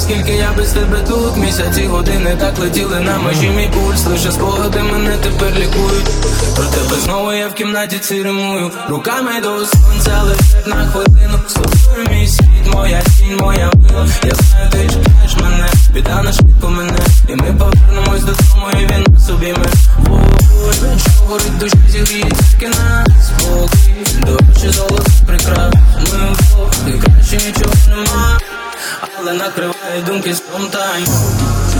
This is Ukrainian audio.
скільки я без тебе тут. Місяці, години так летіли на межі, мій пульс. Лише спогади мене тепер лікують. Про тебе знову я в кімнаті ці римую. Руками до сонця лежать на хвилину. З тобою мій світ, моя тінь, моя мила. Я знаю, ти чекаєш мене, біда на швидко мене. І ми повернемось додому, і він нас обійме. Вогонь, що горить душі, зігріє тільки нас спокій. До речі, золото прикрас, ми вдвох, і краще нічого нема. Але накриває думки спонтанно.